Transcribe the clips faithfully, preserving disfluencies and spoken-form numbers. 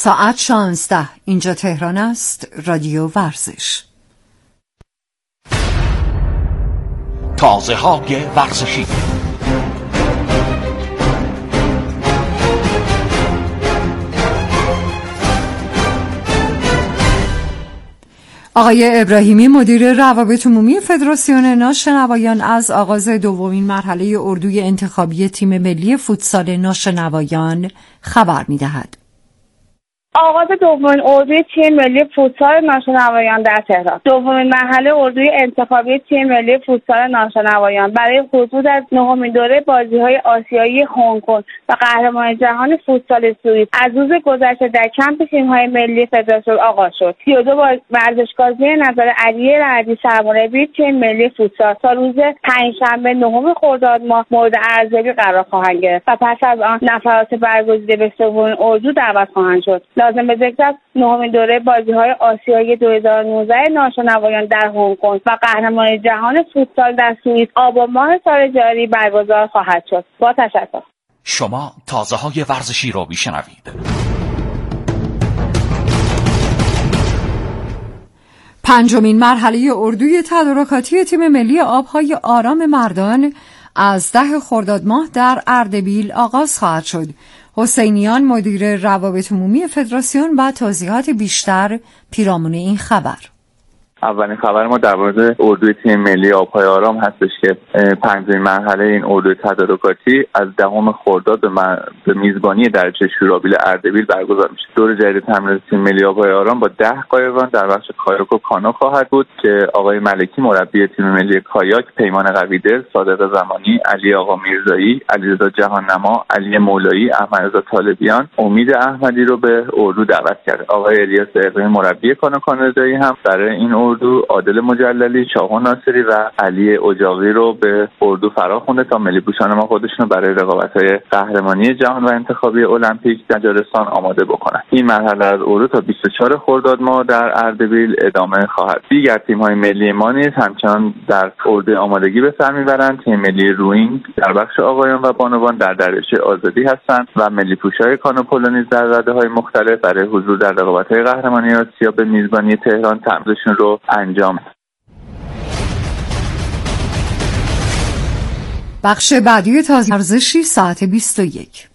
ساعت شانزده. اینجا تهران است. رادیو ورزش. تازه های ورزشی. آقای ابراهیمی مدیر روابط عمومی فدراسیون ناشنوایان از آغاز دومین مرحله اردوی انتخابی تیم ملی فوتسال ناشنوایان خبر می‌دهد. آغاز دومین اردوی تیم ملی فوتسال ناشنوایان در تهران. دومین مرحله اردوی انتخابی تیم ملی فوتسال ناشنوایان برای حصول از نهمین دوره بازی‌های آسیایی هنگ کنگ و قهرمانی جهان فوتسال سوئیس از روز گذشته در کمپ تیم‌های ملی فدراسیون آغاز شد. سی و دو ورزشکار زیر نظر علی رعدی سرمربی تیم ملی فوتسال تا روز پنجشنبه نهم خرداد ماه مورد ارزیابی قرار خواهند گرفت و پس از آن نفرات برگزیده به سومین اردو دعوت خواهند شد. لازم به ذکر است نهمین دوره بازی‌های آسیایی دو هزار و نوزده ناشنوایان در هنگ کنگ و قهرمانی جهان فوتسال در سوئیس آبان ماه سال جاری برگزار خواهد شد. با تشکر. شما تازه های ورزشی رو میشنوید. پنجمین مرحله اردوی تدارکاتی تیم ملی آبهای آرام مردان از ده خرداد ماه در اردبیل آغاز خواهد شد. حسینیان مدیر روابط عمومی فدراسیون و توضیحات بیشتر پیرامون این خبر. اولین خبر ما در مورد اردوی تیم ملی آبهای آرام هستش که پنجمین مرحله این اردوی تدارکاتی از دهم خرداد به, به میزبانی درجه شورابیل اردبیل برگزار میشه. دور جدید تمرین تیم ملی آبهای آرام با ده قایقران در بخش کایاک و کانو خواهد بود که آقای ملکی مربی تیم ملی کایاک، پیمان قویدل، صادق زمانی، علی آقا میرزایی، علیرضا جهاننما، علی مولایی، احمدرضا طالبیان، امید احمدی رو به اردو دعوت کرد. آقای الیاس اقلیمی مربی کانو کانادایی هم برای این اردو عادل مجللی، شاهان ناصری و علی اجاقی رو به اردو فرا خونده تا ملی پوشان ما خودشون برای رقابت‌های قهرمانی جهان و انتخابی المپیک مجارستان آماده بکنن. این مرحله از اردو تا بیست و چهارم خرداد ماه در اردبیل ادامه خواهد. دیگر تیم‌های ملی ما نیز همچنان در اردو آمادگی به سر میبرند. تیم ملی روینگ در بخش آقایان و بانوان در دریاچه آزادی هستند و ملی پوشای کانوپولو نیز در رده‌های مختلف برای حضور در رقابت‌های قهرمانی آسیا به میزبانی تهران تمرینشون رو انجام. بخش بعدی تازه ورزشی ساعت بیست و یک.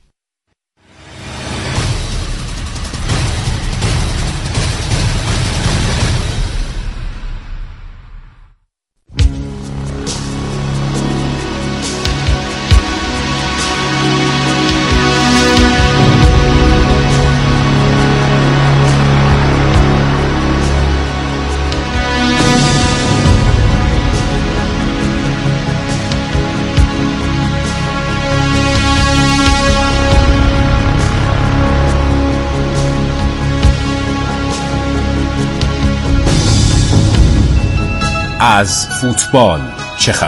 از فوتبال چه خبر؟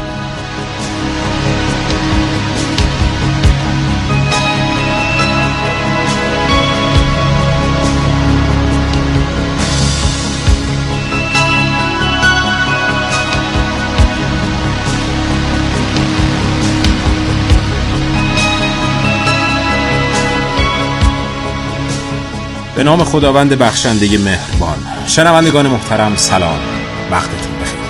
به نام خداوند بخشنده مهربان. شنوندگان محترم سلام، وقتتون بخیر.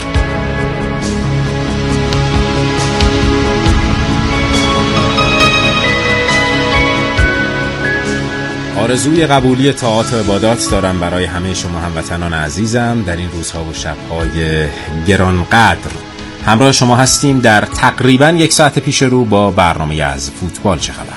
آرزوی قبولی طاعات و عبادات دارم برای همه شما هموطنان عزیزم در این روزها و شب‌های گرانقدر. همراه شما هستیم در تقریباً یک ساعت پیش رو با برنامه از فوتبال چه خبر.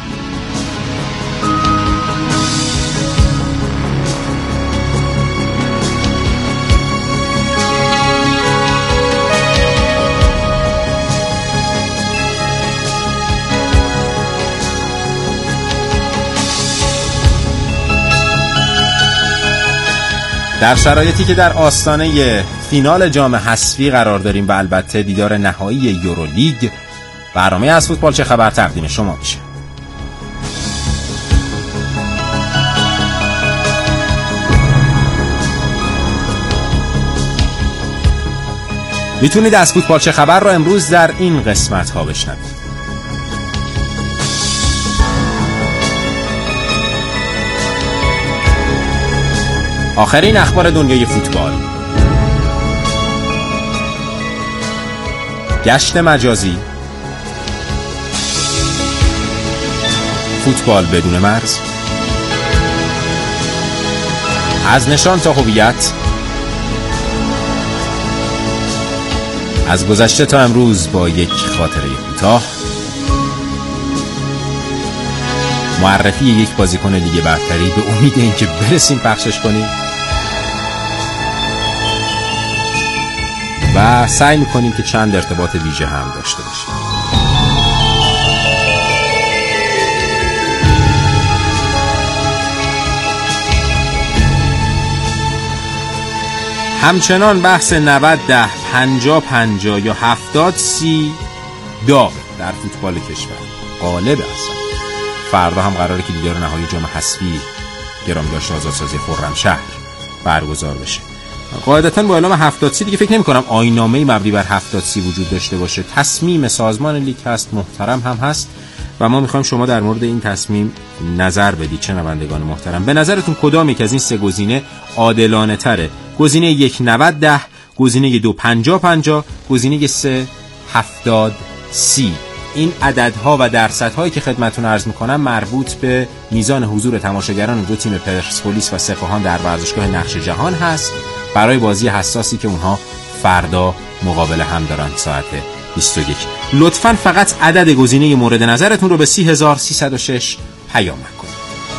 در شرایطی که در آستانه فینال جام حذفی قرار داریم و البته دیدار نهایی یورولیگ، برنامه از فوتبال چه خبر تقدیم شما میشه. میتونید از فوتبال چه خبر را امروز در این قسمت ها بشنوید. آخرین اخبار دنیای فوتبال، گشت مجازی، فوتبال بدون مرز، از نشان تا هویت، از گذشته تا امروز با یک خاطره کوتاه، معرفی یک بازیکن لیگ برتری به امید اینکه برسیم پخشش کنیم و سعی میکنیم که چند ارتباط ویژه هم داشته باشیم. همچنان بحث نود ده، پنجاه پنجاه یا هفتاد سی داغ در فوتبال کشور غالب اصلا. فردا هم قراره که دیدار نهایی جام حذفی گرامیداشت آزادسازی خرمشهر برگزار بشه. قاعدتاً با اعلام هفتاد سی دیگه فکر نمی کنم آیین‌نامه‌ای مبنی بر هفتاد سی وجود داشته باشه. تصمیم سازمان لیگ هست، محترم هم هست و ما میخوایم شما در مورد این تصمیم نظر بدید. شنوندگان محترم، به نظرتون کدام یک از این سه گزینه عادلانه تره؟ گزینه یک نود ده، گزینه دو پنجاه پنجاه، گزینه سه هفتاد سی. این عددها و درصدهایی که خدمتتون عرض میکنم مربوط به میزان حضور تماشاگران دو تیم پرسپولیس و سپاهان در ورزشگاه نقش جهان هست برای بازی حساسی که اونها فردا مقابل هم دارن ساعت بیست و یک. لطفاً فقط عدد گزینه مورد نظرتون رو به سی هزار و سیصد و شش پیام کنید.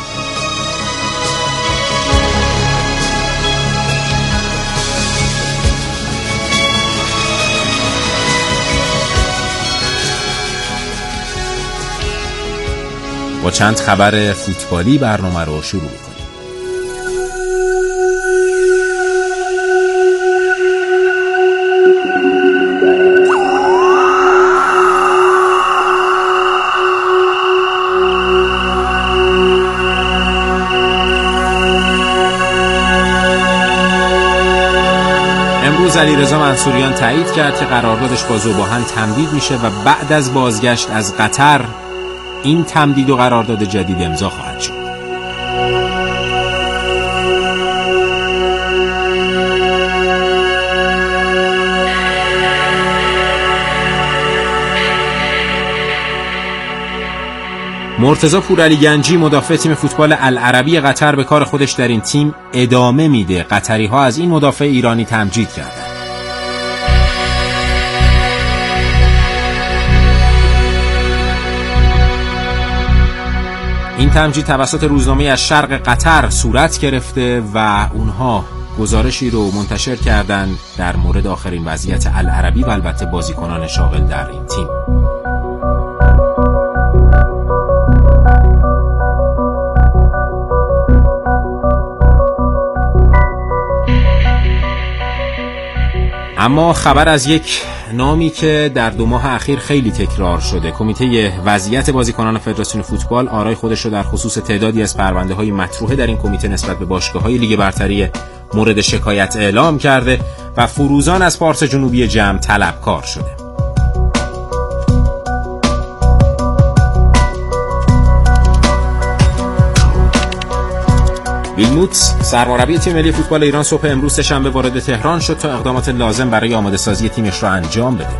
با چند خبر فوتبالی برنامه رو شروع کنیم. امروز علیرضا منصوریان تایید کرد که قراردادش با ذوباهن تمدید میشه و بعد از بازگشت از قطر این تمدید و قرارداد جدید امضا خواهد شد. مرتضی پورعلی گنجی مدافع تیم فوتبال العربی قطر به کار خودش در این تیم ادامه میده. قطری ها از این مدافع ایرانی تمجید کردند. این تمجید توسط روزنامه از شرق قطر صورت گرفته و اونها گزارشی رو منتشر کردند در مورد آخرین وضعیت العربی و البته بازیکنان شاغل در این تیم. اما خبر از یک نامی که در دو ماه اخیر خیلی تکرار شده. کمیته وضعیت بازیکنان فدراسیون فوتبال آرای خودش رو در خصوص تعدادی از پرونده‌های مطروحه در این کمیته نسبت به باشگاه‌های لیگ برتری مورد شکایت اعلام کرده و فروزان از پارس جنوبی جمع طلبکار شده. ویلموتس سرمربی تیم ملی فوتبال ایران صبح امروز شنبه وارد تهران شد تا اقدامات لازم برای آماده سازی تیمش را انجام بده.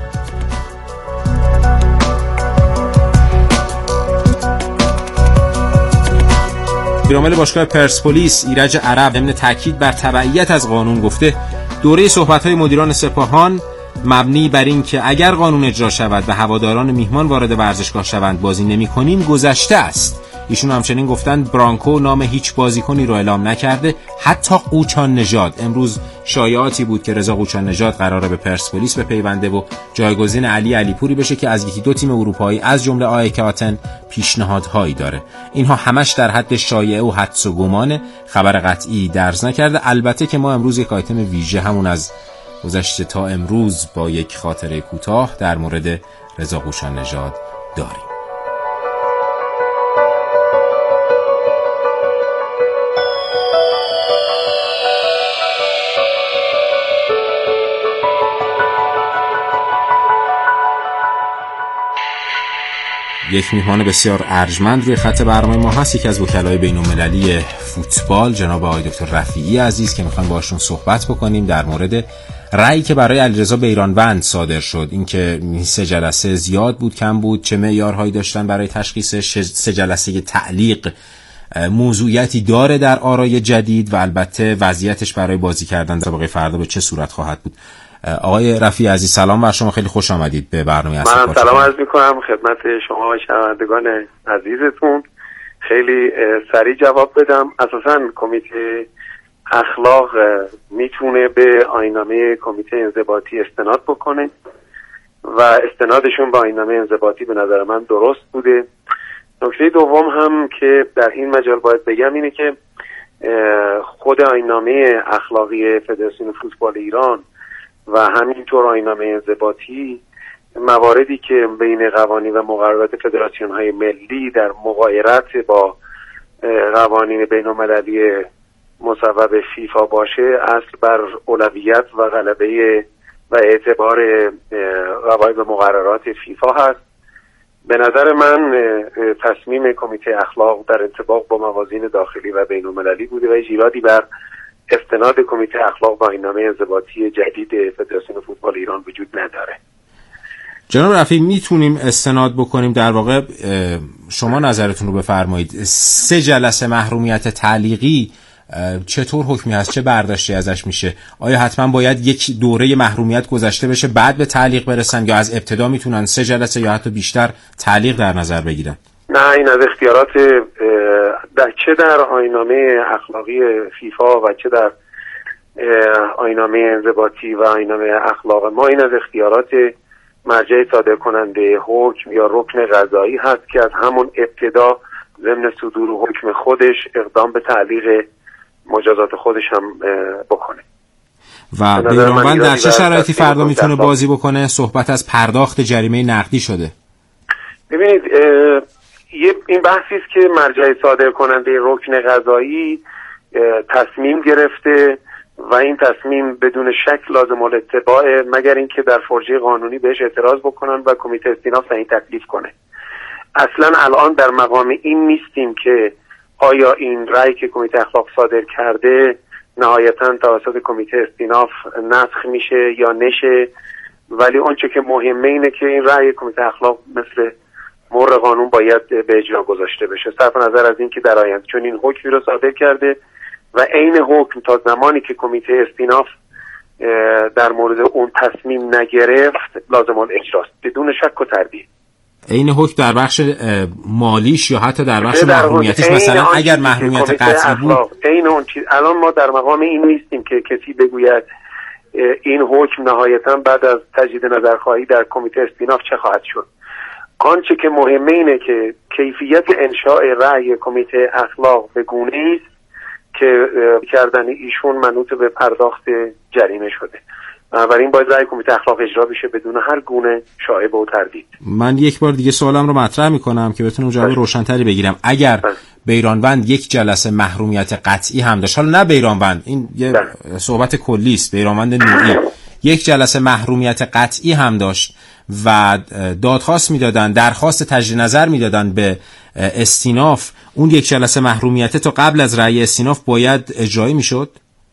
پیرامل باشگاه پرسپولیس ایرج عرب ضمن تاکید بر تبعیت از قانون گفته دوره صحبت‌های مدیران سپاهان مبنی بر این که اگر قانون اجرا شود و هواداران میهمان وارد ورزشگاه شوند بازی نمی‌کنیم گذشته است. ایشون همچنین گفتند برانکو نام هیچ بازیکنی رو اعلام نکرده، حتی قوچان نژاد. امروز شایعاتی بود که رضا قوچان نژاد قراره به پرسپولیس بپیونده و جایگزین علی علیپوری بشه که از یکی دو تیم اروپایی از جمله آیک آتن پیشنهادهایی داره. اینها همش در حد شایعه و حدس و گمانه، خبر قطعی درز نکرده. البته که ما امروز یک آیتم ویژه همون از گذشته تا امروز با یک خاطره کوتاه در مورد رضا قوچان نژاد داریم. یک میهمان بسیار ارجمند روی خط برنامه ما هست، یکی از وکلای بین‌المللی فوتبال جناب آقای دکتر رفیعی عزیز که میخوایم باشون صحبت بکنیم در مورد رأیی که برای علیرضا بیرانوند صادر شد. اینکه سه جلسه زیاد بود کم بود، چه معیارهایی داشتن برای تشخیصش، سه جلسه تعلیق موضوعیتی داره در آرای جدید و البته وضعیتش برای بازی کردن در واقع فردا به چه صورت خواهد بود. آقای رفیعی عزیز سلام بر شما، خیلی خوش آمدید به برنامه اصل. من سلام عرض می‌کنم خدمت شما و شنوندگان عزیزتون. خیلی سریع جواب بدم. اساساً کمیته اخلاق میتونه به آیین‌نامه کمیته انضباطی استناد بکنه و استنادشون به آیین‌نامه انضباطی به نظر من درست بوده. نکته دوم هم که در این مجال باید بگم اینه که خود آیین‌نامه اخلاقی فدراسیون فوتبال ایران و همینطور آیین‌نامه انضباطی مواردی که بین قوانین و مقررات فدراسیون‌های ملی در مغایرت با قوانین بین‌المللی مصوب فیفا باشه اصل بر اولویت و غلبه و اعتبار قواعد و مقررات فیفا هست. به نظر من تصمیم کمیته اخلاق در انطباق با موازین داخلی و بین‌المللی بوده و ایرادی بر استناد کمیته اخلاق با آیین‌نامه انضباطی جدید فدراسیون فوتبال ایران وجود نداره. جناب رفیعی میتونیم استناد بکنیم، در واقع شما نظرتون رو بفرمایید، سه جلسه محرومیت تعلیقی چطور حکمی هست، چه برداشتی ازش میشه؟ آیا حتما باید یک دوره محرومیت گذشته بشه بعد به تعلیق برسن یا از ابتدا میتونن سه جلسه یا حتی بیشتر تعلیق در نظر بگیرن؟ نه، این از اختیارات در چه در آیین‌نامه اخلاقی فیفا و چه در آیین‌نامه انضباطی و آیین‌نامه اخلاق ما، این از اختیارات مرجع صادر کننده حکم یا رکن قضایی هست که از همون ابتدا ضمن صدور حکم خودش اقدام به تعلیق مجازات خودش هم بکنه. و بیرانوند در چه شرایطی فردا میتونه بازی بکنه؟ صحبت از پرداخت جریمه نقدی شده. ببینید این بحثی است که مرجع صادر کننده رکن قضایی تصمیم گرفته و این تصمیم بدون شک لازم الاتباعه مگر اینکه در فرجه قانونی بهش اعتراض بکنن و کمیته استیناف تعیین تکلیف کنه. اصلا الان در مقام این نیستیم که آیا این رأی که کمیته اخلاق صادر کرده نهایتاً توسط کمیته استیناف نسخ میشه یا نشه، ولی اونچه که مهمه اینه که این رأی کمیته اخلاق مثل مر قانون باید به اجرا گذاشته بشه، صرف نظر از این که در آینده چون این حکمی رو صادر کرده و عین حکم تا زمانی که کمیته استیناف در مورد اون تصمیم نگرفت لازم الاجراست بدون شک و تردید. عین حکم در بخش مالیش یا حتی در بخش محرومیتش، مثلا اگر محرومیت قطعی بود عین اون چیز. الان ما در مقام این نیستیم که کسی بگوید این حکم نهایتا بعد از تجدید نظرخواهی در کمیته استیناف چه خواهد شد. آنچه که مهمه اینه که کیفیت انشاء رأی کمیته اخلاق به گونه‌ای است که کردن ایشون منوط به پرداخت جریمه شده. بنابراین باید رأی کمیته اخلاق اجرا بشه بدون هر گونه شایبه و تردید. من یک بار دیگه سوالم رو مطرح میکنم که بتونم جواب روشن‌تری بگیرم. اگر بیرانوند یک جلسه محرومیت قطعی هم داشت، حالا نه بیرانوند، این یه صحبت کلی است، بیرانوند نوعی یک جلسه محرومیت قطعی هم داشت و دادخواست میدادن، درخواست تجدید نظر میدادن به استیناف، اون یک جلسه محرومیت تا قبل از رأی استیناف باید اجرایی میشد؟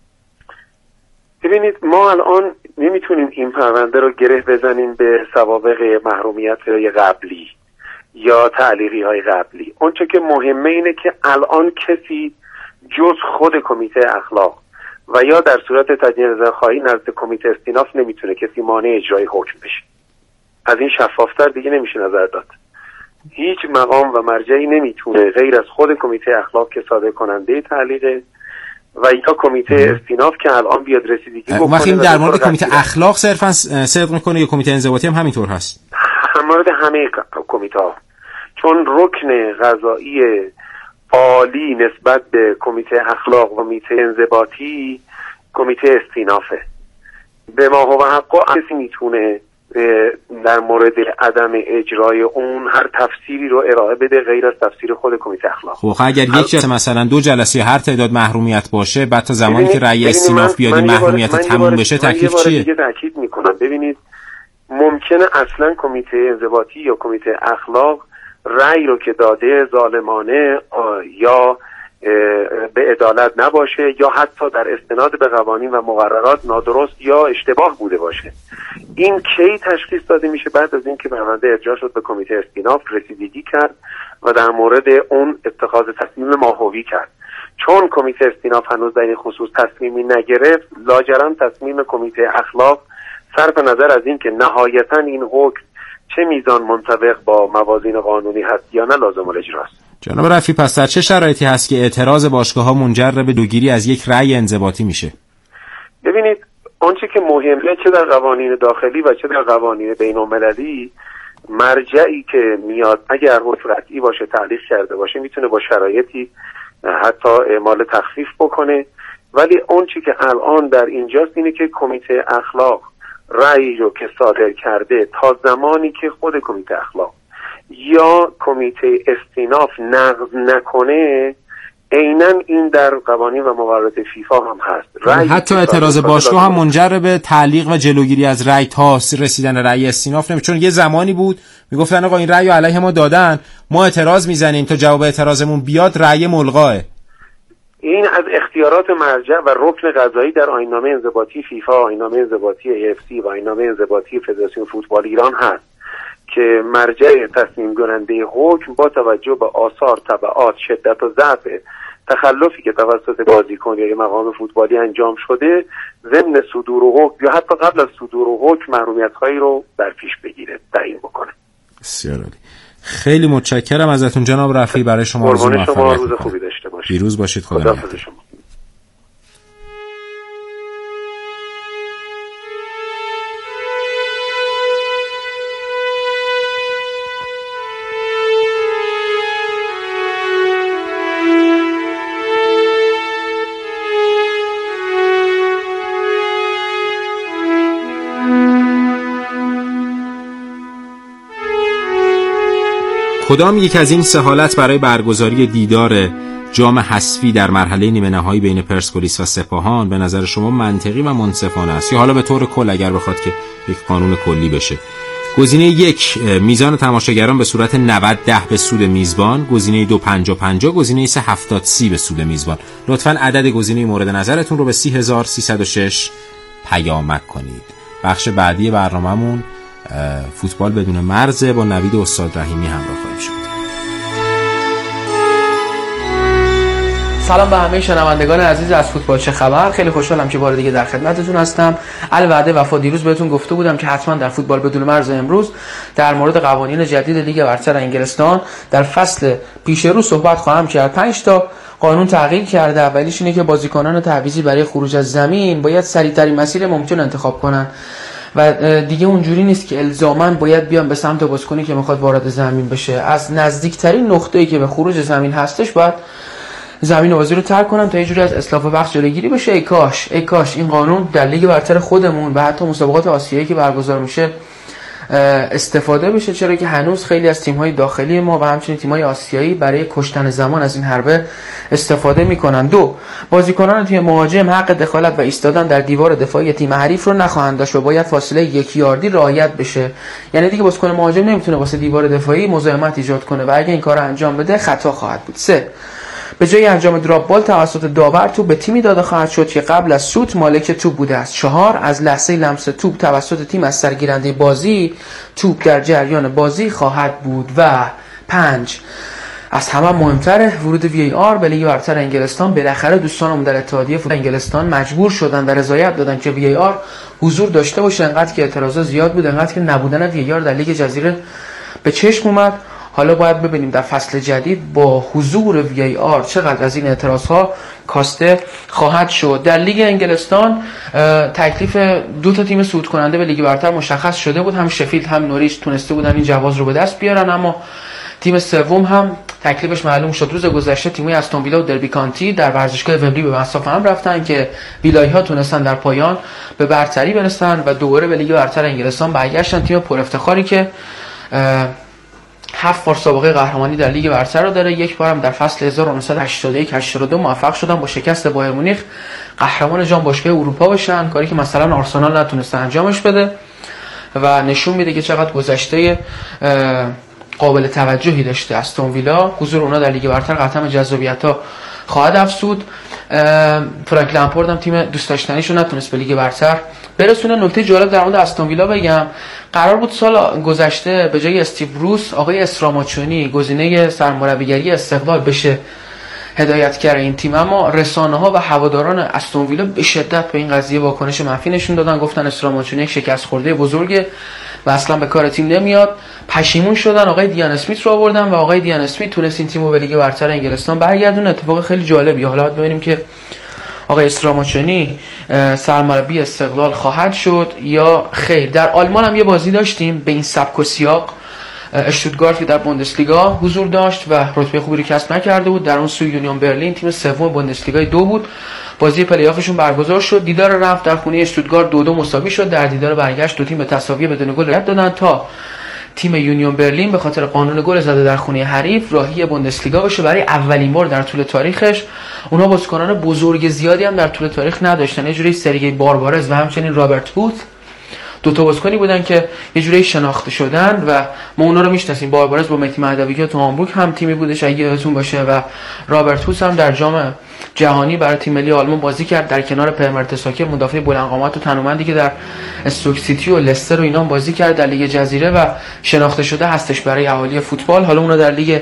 ببینید ما الان نمیتونیم این پرونده رو گره بزنیم به سوابق محرومیت های قبلی یا تعلیقی های قبلی. اونچه که مهمه اینه که الان کسی جز خود کمیته اخلاق و یا در صورت تجدید نظرخواهی نزد کمیته استیناف نمیتونه کسی مانع اجرای حکم بشه. از این شفافتر دیگه نمیشه نظر داد. هیچ مقام و مرجعی نمیتونه غیر از خود کمیته اخلاق که صادر کننده تعلیقه و یا کمیته استیناف که الان بیاد رسیدگی بکنه. وقتی در مورد کمیته اخلاق صرفا صدق میکنه یا کمیته انضباطی هم همینطور هست؟ در مورد همه کمیته ها، چون رکن قضایی عالی نسبت به کمیته اخلاق و کمیته انضباطی کمیته استینافه. به ما هو حقا کسی میتونه در مورد عدم اجرای اون هر تفسیری رو ارائه بده غیر از تفسیر خود کمیته اخلاق. خب اگر یک جلسه مثلا دو جلسه هر تعداد محرومیت باشه، بعد تا زمانی که رأی استیناف بیاد این محرومیت تموم بشه، تکلیف چیه؟ دیگه تاکید میکنم، ببینید ممکنه اصلا کمیته انضباطی یا کمیته اخلاق رأی رو که داده ظالمانه یا به عدالت نباشه یا حتی در استناد به قوانین و مقررات نادرست یا اشتباه بوده باشه. این کی تشخیص داده میشه؟ بعد از اینکه پرونده ارجاع شد به کمیته استیناف، رسیدگی کرد و در مورد اون اتخاذ تصمیم ماهوی کرد. چون کمیته استیناف هنوز در این خصوص تصمیمی نگرفت، لاجرم تصمیم کمیته اخلاق صرف نظر از اینکه نهایتا این حکم چه میزان منطبق با موازین قانونی هست یا نه لازم الاجراست. جناب رفیعی، پس در چه شرایطی هست که اعتراض باشگاه‌ها منجر به دوگیری از یک رأی انضباطی میشه؟ ببینید، آنچه که مهمه چه در قوانین داخلی و چه در قوانین بین‌المللی، مرجعی که میاد اگر حکم رفعی باشه تعلیق کرده باشه میتونه با شرایطی حتی اعمال تخفیف بکنه، ولی آنچه که الان در اینجاست اینه که کمیته اخلاق رأی رو که صادر کرده تا زمانی که خود کمیته اخلاق یا کمیته استیناف نقض نکنه، عیناً این در قوانین و مقررات فیفا هم هست. حتی اعتراض باشگاه هم منجر به تعلیق و جلوگیری از رأی تا رسیدن رأی استیناف نمیشه، چون یه زمانی بود میگفتن آقا این رأی رو علیه ما دادن، ما اعتراض میزنیم تا جواب اعتراضمون بیاد رأی ملغاه. این از اختیارات مرجع و رکن قضایی در آیین‌نامه انضباطی فیفا، آیین‌نامه انضباطی ای اف سی و آیین‌نامه انضباطی فدراسیون فوتبال ایران هست که مرجع تصمیم گیرنده حکم با توجه به آثار، تبعات، شدت و ضعف تخلفی که توسط بازیکن یا مقام فوتبالی انجام شده، ضمن صدور حکم یا حتی قبل از صدور حکم محرومیت‌هایی رو در پیش بگیره، تعیین بکنه. بسیار عالی. خیلی متشکرم ازتون جناب رفیعی، برای شما روز موفقیت. شما روز خوبی داشته باشید. پیروز باشید. خدا نگهدار. کدام یک از این سه حالت برای برگزاری دیدار جام حذفی در مرحله نیمه نهایی بین پرسپولیس و سپاهان به نظر شما منطقی و منصفانه است، یا حالا به طور کل اگر بخواد که یک قانون کلی بشه؟ گزینه یک، میزان تماشاگران به صورت نود ده به سود میزبان. گزینه دو، پنجاه پنجاه. گزینه سه، هفتاد سی به سود میزبان. لطفاً عدد گزینه مورد نظرتون رو به سی هزار و سیصد و شش پیامک کنید. بخش بعدی برنامه‌مون فوتبال بدون مرز با نوید استاد رحیمی همراه خواهیم شد. سلام به همه شنوندگان عزیز از فوتبال چه خبر. خیلی خوشحالم که بار دیگه در خدمتتون هستم. الوعده وفا، دیروز بهتون گفته بودم که حتما در فوتبال بدون مرز امروز در مورد قوانین جدید لیگ برتر انگلستان در فصل پیش رو صحبت خواهم کرد. پنج تا قانون تغییر کرده. اولیش اینه که بازیکنان تعویضی برای خروج از زمین باید سریع‌ترین مسیر ممکن انتخاب کنن و دیگه اونجوری نیست که الزاماً باید بیان به سمت بازیکنی که میخواد وارد زمین بشه. از نزدیکترین نقطه‌ای که به خروج زمین هستش باید زمین بازی رو ترک کنن تا یه جوری از اتلاف بخش جلوگیری بشه. ای کاش ای کاش این قانون در لیگ برتر خودمون و حتی مسابقات آسیایی که برگزار میشه استفاده بشه، چرا که هنوز خیلی از تیم‌های داخلی ما و همچنین تیم‌های آسیایی برای کشتن زمان از این حربه استفاده میکنن. دو، بازیکنان تیم مهاجم حق دخالت و ایستادن در دیوار دفاعی تیم حریف رو نخواهند داشت و باید فاصله یک یاردی رعایت بشه. یعنی دیگه بازیکن مهاجم نمیتونه واسه دیوار دفاعی مزاحمت ایجاد کنه و اگه این کارو انجام بده خطا خواهد بود. سه، به جای انجام دراپ بال توسط داور توپ به تیمی داده خواهد شد که قبل از شوت مالک توپ بوده است. چهار، از لحظه لمس توپ توسط تیم از سرگیرنده بازی توپ در جریان بازی خواهد بود. و پنج، از همه مهمتر ورود وی ای آر به لیگ برتر انگلستان. بالاخره دوستانم در اتحادیه فوتبال انگلستان مجبور شدن و رضایت دادن که وی ای آر حضور داشته باشه. انقدر که اعتراضات زیاد بود، انقدر که نبودن وی ای آر در لیگ جزیره به چشم اومد. حالا باید ببینیم در فصل جدید با حضور وی ای آر چقدر از این اعتراضها کاسته خواهد شد. در لیگ انگلستان تکلیف دو تا تیم صعود کننده به لیگ برتر مشخص شده بود. هم شفیلد هم نوریچ تونسته بودن این جواز رو به دست بیارن، اما تیم سوم هم تکلیفش معلوم شد. روز گذشته تیم‌های استون ویلا و دربی کانتی در ورزشگاه ومبلی به مصاف هم رفتن که ویلایی‌ها تونستن در پایان به برتری برسن و دوباره به لیگ برتر انگلستان برگشتن. تیم پر افتخاری که هفت بار سابقه قهرمانی در لیگ برتر رو داره. یک بارم در فصل هزار و نهصد و هشتاد و یک هشتاد و دو موفق شدن با شکست بایر مونیخ قهرمان جام باشگاه اروپا بشن، کاری که مثلا آرسنال نتونسته انجامش بده و نشون میده که چقدر گذشته قابل توجهی داشته استون ویلا. حضور اونا در لیگ برتر قطعا جذابیت‌ها خواهد افزود. فرانک لمپارد هم تیم دوست داشتنیشو نتونست به لیگ برتر برسونه. نکته جالب در مورد استون ویلا بگم، قرار بود سال گذشته به جای استیو بروس آقای استراماچونی گزینه سرمربیگری استقلال بشه هدایتگر این تیم، اما رسانه‌ها و هواداران استون ویلا به شدت به این قضیه واکنش منفی نشون دادن. گفتن استراماچونی یک شکست خورده بزرگه و اصلا به کار تیم نمیاد. پشیمون شدن، آقای دیان اسمیت رو آوردن و آقای دیان اسمیت تونست این تیمو به لیگ برتر انگلستان برگردونه. اتفاق خیلی جالبی. حالا باید ببینیم که آقای استراماچونی سرمربی استقلال خواهد شد یا خیر. در آلمان هم یه بازی داشتیم به این سبک و سیاق. اشتوتگارت که در بوندسلیگا حضور داشت و رتبه خوبی رو کسب نکرده بود، در اون سوی یونیون برلین تیم سوم بوندسلیگای دو بود. بازی پلی‌آفشون برگزار شد. دیدار رفت در خونه اشتوتگارت دو دو مساوی شد. در دیدار برگشت دو تیم به تساوی بدون گل رد دادن تا تیم یونیون برلین به خاطر قانون گل زده در خونه حریف راهی بوندسلیگا بشه. برای اولین بار در طول تاریخش اونها بازیکنان بزرگ زیادی هم در طول تاریخ نداشتن. یه جوری سرگئی باربارز و همچنین رابرت هوت دو تا بازیکنی بودن که یه جوری شناخته شدن و ما اونا رو میشناسیم. باربارز با مهدی مهدوی که تو هامبورگ هم تیمی بودش اگه یادتون باشه و رابرت هوت هم در جام جهانی برای تیم ملی آلمان بازی کرد در کنار پر مرتساکر مدافع بلند قامت و تنومندی که در استوک سیتی و لستر و اینا بازی کرد در لیگ جزیره و شناخته شده هستش برای اهالی فوتبال. حالا اونا در لیگ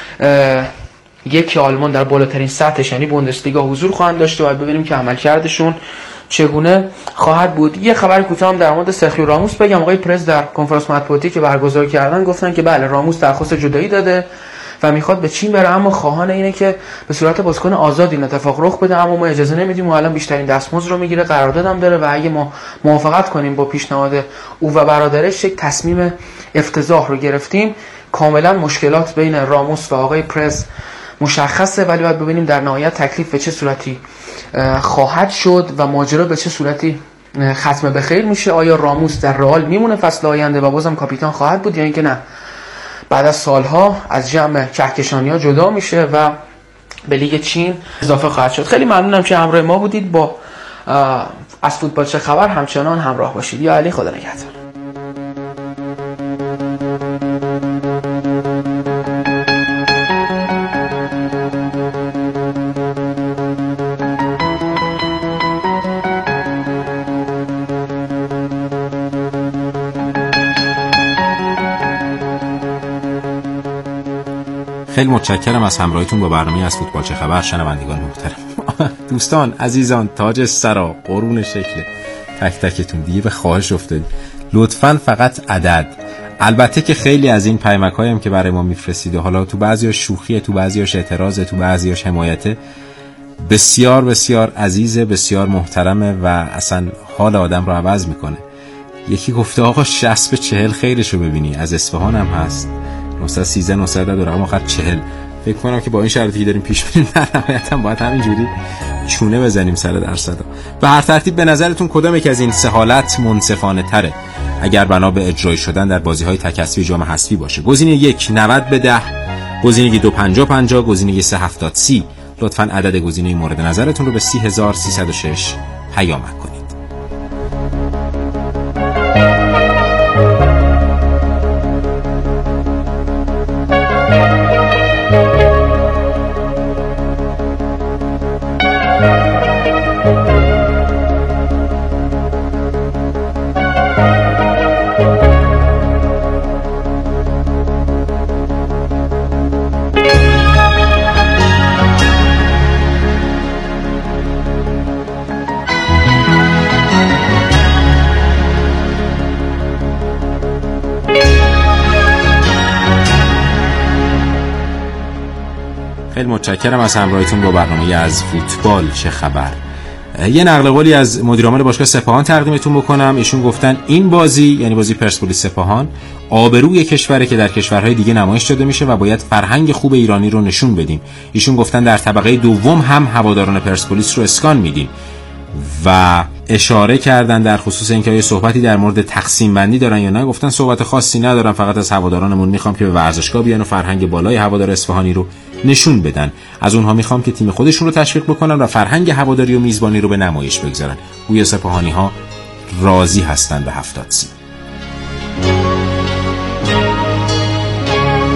یک آلمان در بالاترین سطحش یعنی بوندسلیگا حضور خواهند داشت و ببینیم که عملکردشون چگونه خواهد بود. یه خبر کوتاه هم در مورد سرخیو راموس بگم. آقای پرز در کنفرانس مطبوعاتی که برگزار کردن گفتن که بله راموس درخواست جدایی داده و میخواد به چین بره، اما خواهان اینه که به صورت بازیکن آزاد این اتفاق رخ بده، اما ما اجازه نمیدیم و الان بیشترین دستمزد رو میگیره، قرارداد هم داره و اگه ما موافقت کنیم با پیشنهاد او و برادرش یک تصمیم افتضاح رو گرفتیم. کاملا مشکلات بین راموس و آقای پرز مشخصه، ولی باید ببینیم در نهایت تکلیف به چه صورتی خواهد شد و ماجرا به چه صورتی ختم به خیر میشه. آیا راموس در رئال میمونه فصل آینده و بازم کاپیتان خواهد بود یا اینکه نه بعد از سالها از جمع کهکشانی‌ها جدا میشه و به لیگ چین اضافه خواهد شد. خیلی ممنونم که همراه ما بودید. با از فوتبال چه خبر همچنان همراه باشید. یا علی، خدا نگهدار. خیلی متشکرم از همراهیتون با برنامه از فوتبال چه خبر. شنوندگان محترم، دوستان عزیزان، تاج سرا، قرون شکل تک تکتون، دیگه به خواهش افتادید لطفاً فقط عدد. البته که خیلی از این پیامک‌هایی هم که برای ما میفرستید حالا تو بعضی‌ها شوخیه، تو بعضی‌هاش اعتراضه، تو بعضی‌هاش حمایته، بسیار بسیار عزیزه، بسیار محترمه و اصلا حال آدم رو عوض میکنه. یکی گفته آقا شصت به چهل خیرشو ببینی، از اصفهان هم هست، نهصد و سیزده نهصد و رقم آخر چهل. فکر کنم که با این شرایطی که داریم پیش میریم در نهایت هم باید همینجوری چونه بزنیم سر درصدا. به هر ترتیب به نظرتون کدام یک از این سه حالت منصفانه تره اگر بنا به اجرای شدن در بازی‌های تک‌اسبی جام حذفی باشه؟ گزینه یک نود به ده، گزینه دو پنجاه پنجاه، گزینه سه هفتاد سی. لطفاً عدد گزینه مورد نظرتون رو به سی هزار و سیصد و شش پیام کنید. خیلی متشکرم از همراهیتون با برنامه از فوتبال چه خبر. یه نقل قولی از مدیر عامل باشگاه سپاهان تقدیمتون بکنم. ایشون گفتن این بازی یعنی بازی پرسپولیس سپاهان آبروی کشوره که در کشورهای دیگه نمایش داده میشه و باید فرهنگ خوب ایرانی رو نشون بدیم. ایشون گفتن در طبقه دوم هم هواداران پرسپولیس رو اسکان میدیم و اشاره کردن در خصوص اینکه آیا صحبتی در مورد تقسیم بندی دارن یا نه. گفتن صحبت خاصی ندارم، فقط از هوادارانمون میخوام که به ورزشگاه بیان و فرهنگ بالای هوادار اصفهانی رو نشون بدن. از اونها میخوام که تیم خودشون رو تشویق بکنن و فرهنگ هواداری و میزبانی رو به نمایش بگذارن. گویا سپاهانی ها راضی هستن به هفتاد سی.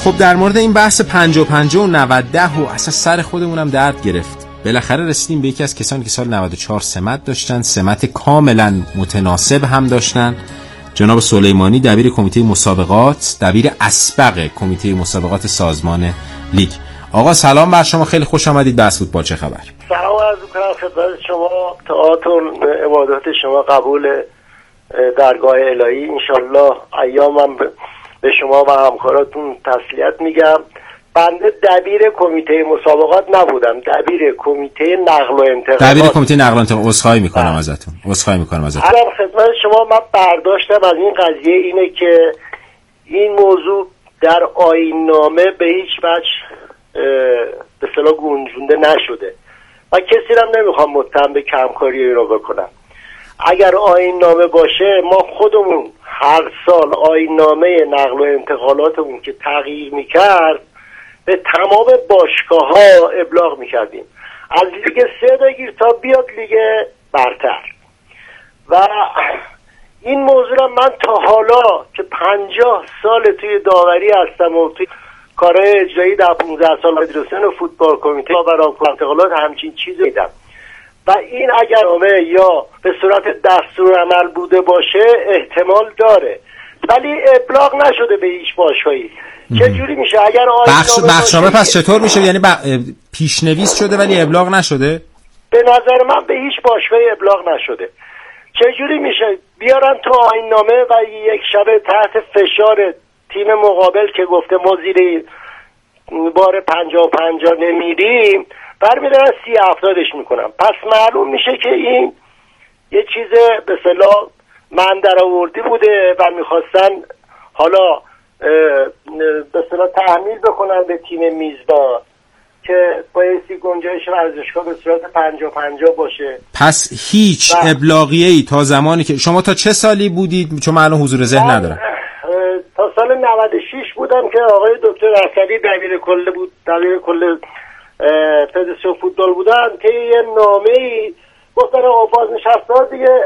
خب در مورد این بحث پنجاه و پنجاه و نود ده و اصلا سر خودمونم درد گرفت. بالاخره رسیدیم به یکی از کسانی که سال نود و چهار سمت داشتن، سمت کاملا متناسب هم داشتن، جناب سلیمانی، دبیر کمیته مسابقات، دبیر اسبق کمیته مسابقات سازمان لیگ. آقا سلام بر شما، خیلی خوش آمدید به فوتبال چه خبر. سلام عرض می‌کنم خدمت شما، طاعتون عبادات شما قبول درگاه الهی انشالله. ایامم به شما و همکاراتون تسلیت میگم. بنده دبیر کمیته مسابقات نبودم، دبیر کمیته نقل و انتقالات. دبیر کمیته نقل و انتقالات. عذرخواهی میکنم ازتون. عذرخواهی میکنم ازتون. الان خدمت شما من برداشتم از این قضیه اینه که این موضوع در آیین‌نامه به هیچ وجه به اصطلاح گنجونده نشده و کسی هم نمیخوام متهم به کمکاری این رو بکنم. اگر آیین‌نامه باشه ما خودمون هر سال آیین‌نامه نقل و انتقالاتمون که تغییر میکرد به تمام باشگاه ها ابلاغ میکردیم، از لیگ سه بگیر تا بیاد لیگ برتر. و این موضوع من تا حالا که پنجاه سال توی داوری هستم و توی کارهای اجرایی در پانزده سال فدراسیون فوتبال کمیته برای انتقالات همچین چیزی دیدم و این اگر نامه یا به صورت دستورالعمل بوده باشه احتمال داره، ولی ابلاغ نشده به هیچ باشگاهی. چه جوری میشه اگر بخش بخشنامه پس چطور میشه؟ یعنی ب... پیشنویس شده ولی ابلاغ نشده؟ به نظر من به هیچ باشگاهی ابلاغ نشده. چه جوری میشه بیارن تو آیین‌نامه و یک شب تحت فشار تیم مقابل که گفته ما زیر بار پنجاه پنجاه نمیریم برمیدارن سی هفتادش میکنم. پس معلوم میشه که این یه چیز به اصطلاح من در آوردی بوده و میخواستن حالا به اصطلاح تحمیل بکنن به تیم میزبان که بایستی گنجایش ورزشگاه به صورت پنجاه پنجاه باشه. پس هیچ ابلاغیه‌ای تا زمانی که شما تا چه سالی بودید؟ چون من الان حضور ذهن ندارم. تا سال نود و شش بودم که آقای دکتر عسلی دبیر کل بود، دبیر کل فدراسیون فوتبال بودن که یه نامه‌ای گفتن آقا بازنشسته دیگه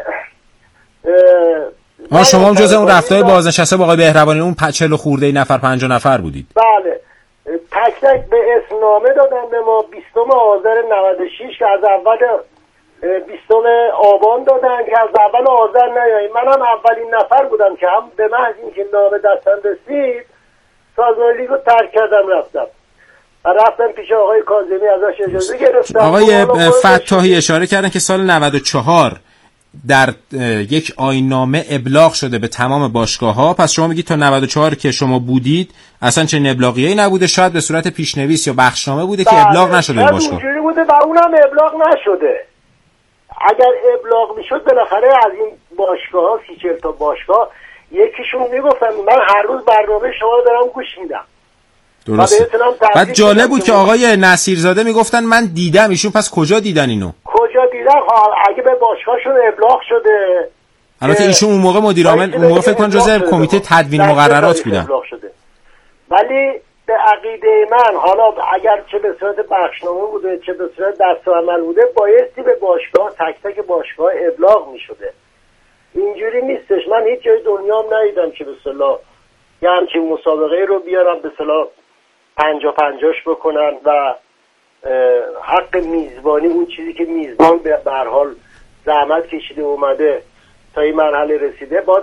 ما شما هم جز اون رفتای بازنشسته با آقای بهروانی اون چهل خورده نفر پنجاه نفر بودید. بله، تک تک به اسم نامه دادن به ما بیستم آذر نود و شش که از اول بیستم آبان دادن که از اول آذر نیاییم. منم اولین نفر بودم که هم به محض اینکه نامه دستم رسید سازمان لیگو ترک کردم رفتم رفتم پیش آقای کاظمی ازش اجازه گرفتم. آقای فتاحی اشاره کردن که سال نود و چهار در یک آیین‌نامه ابلاغ شده به تمام باشگاه‌ها. پس شما میگید تا نود و چهار که شما بودید اصلا چه ابلاغیه‌ای نبوده، شاید به صورت پیشنویس یا بخشنامه بوده که ابلاغ نشده به باشگاه. اونجوری بوده و اونم ابلاغ نشده. اگر ابلاغ میشد بالاخره از این باشگاه‌ها سی چهل تا باشگاه یکیشون میگفتن من هر روز برنامه شما رو دارم گوش میدم. درسته. بعد جالب بود که آقای نصیرزاده میگفتن من دیدم. ایشون پس کجا دیدن اینو؟ کجا دیدن؟ اگه به باشگاهشون ابلاغ شده. البته ایشون اون موقع مدیر عامل اون موقع فکر کنم جزء کمیته تدوین مقررات بودن. ولی به عقیده من حالا اگر چه به صورت بخشنامه بوده چه به صورت دستورالعمل بوده بایستی به باشگاه تک تک باشگاه ابلاغ میشده. اینجوری نیستش. من هیچ جای دنیا هم ندیدم که به اصطلاح یه همچین مسابقه رو بیارم به اصطلاح پنجاه پنجاش بکنن و حق میزبانی اون چیزی که میزبان به هر حال زحمت کشیده اومده تا این مرحله رسیده باز